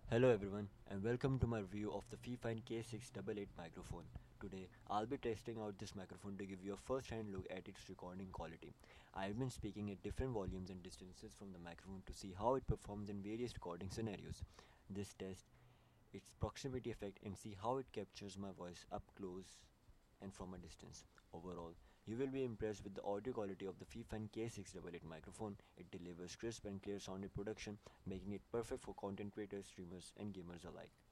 Hello everyone and welcome to my review of the Fifine K688 microphone. Today I'll be testing out this microphone to give you a first hand look at its recording quality. I've been speaking at different volumes and distances from the microphone to see how it performs in various recording scenarios. This test its proximity effect and see how it captures my voice up close and from a distance. Overall, you will be impressed with the audio quality of the Fifine K688 microphone. It delivers crisp and clear sound in production, making it perfect for content creators, streamers, and gamers alike.